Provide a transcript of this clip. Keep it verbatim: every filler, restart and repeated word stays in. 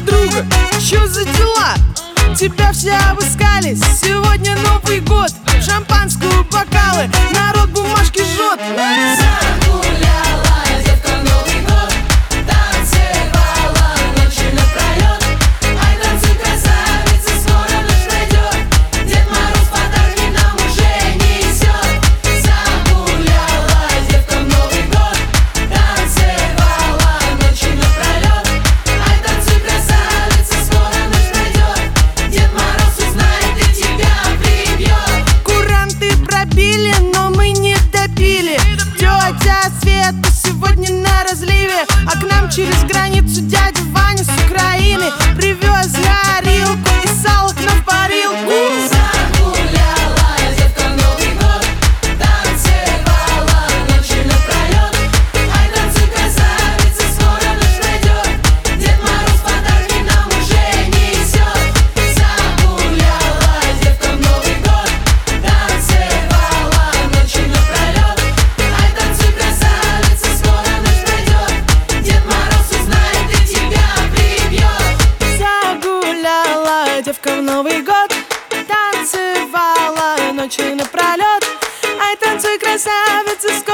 подруга, чё за дела? Тебя все обыскались, сегодня Новый год. Шампанскую бокалы, народ бумажки жжет. Загуляла девка в Новый год, танцевала ночью напролет. Ай, танцуй, красавица, скоро ночь пройдет. Дед Мороз подарки нам уже несет. Загуляла девка в Новый год, танцевала ночью напролет. Ай, танцуй, красавица, скоро ночь пройдет. Дед Мороз узнает и тебя прибьет. Куранты пробили, но мы не допили. Тетя Света сегодня на разливе, а к нам через границу дядя Ваня с Украины привез горилку и сало к нам в парилку. Загуляла девка в Новый год, танцевала ночью напролет. Ай, танцуй, красавица, скоро ночь пройдет. Дед Мороз подарки нам уже несет. Загуляла девка в Новый год, танцевала ночью напролет. Ай, танцуй, красавица, скоро ночь пройдет. Дед Мороз узнает и тебя прибьет. Загуляла девка в Новый год, танцевала ночью напролет. Ай, танцуй, красавица, скоро